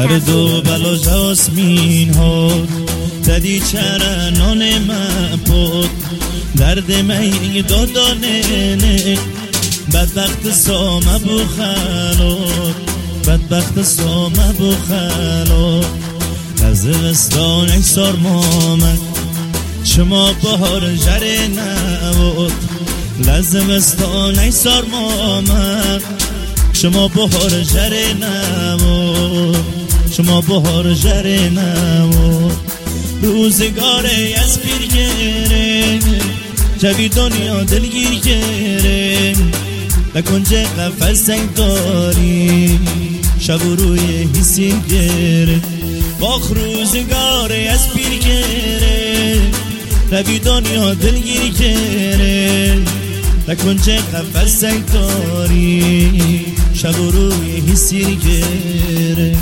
درد و بلا جاسمین ها دادی چرا نان من بود درد می دادانه بدبخت سامه بخلاد بدبخت سامه بخلاد لزمستان اکسار مامد شما بهار جره نبود لزمستان اکسار مامد شما بهار جره نبود شما بهار جره نبود روزگاره از پیر گره جوی دنیا دلگیر گره لکنج قفص سنگ داری شب و روی حسی گره باخ روزگاره از پیر گره جوی دنیا دلگیر گره لکنج قفص سنگ داری شب و روی حسی گره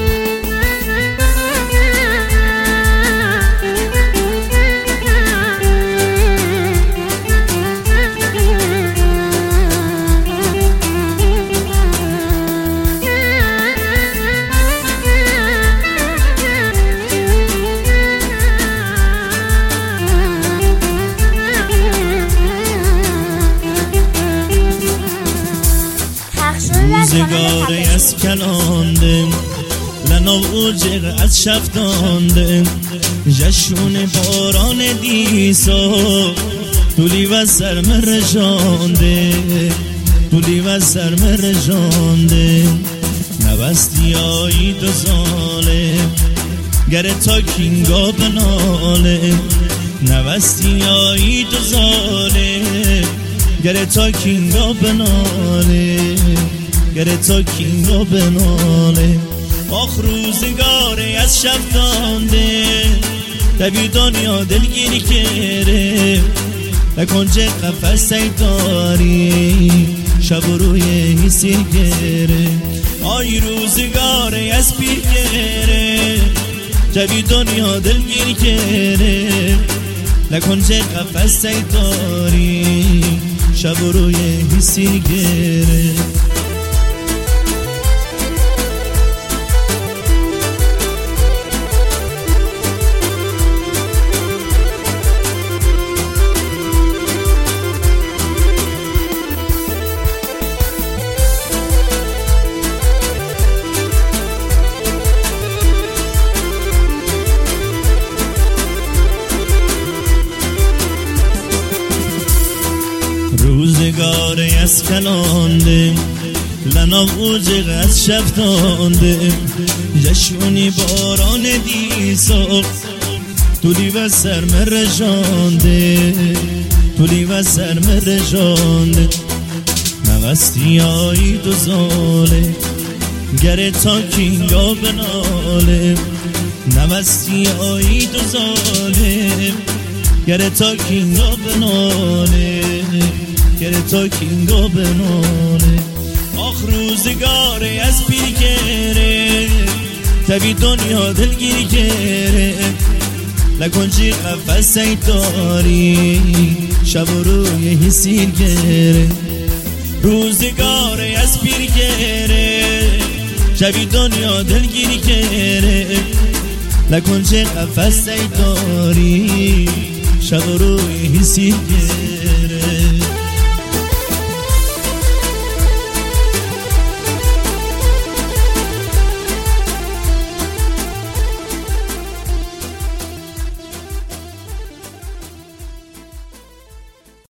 روزگاره از کلانده لناو و جغ از شفتانده جشون باران دیسا دولی و سرم رجانده دولی و سرم رجانده نوستی آیی دو ظالم گره تا کینگا بناله نوستی آیی دو ظالم گره تا کینگا بناله گره تا کینگا بناله آخ روزگاره از شفتانده تبی دنیا دلگیری کره لکنج قفص سنگ داری شب و روی حسی گره آی روزگاره از پیر گره تبی دنیا دلگیری کره لکنج قفص سنگ داری شب و روی حسی گره روزگاره از کلانده لناو و جغ از شفتانده جشونی باران دیسا تولی و سرم رجانده تولی و سرم رجانده نوستی آیی دو زاله گره تا کینگا بناله نوستی آیی دو زاله گره تا کینگا بناله گره تا کینگا بناله آخ روزگاره از پیر گره تبی دنیا دلگیری گره لکنجی قفص سنگ داری شب و روی حسی گره روزگاره از پیر گره تبی دنیا دلگیری گره لکنجی قفص سنگ داری شب و روی حسی گره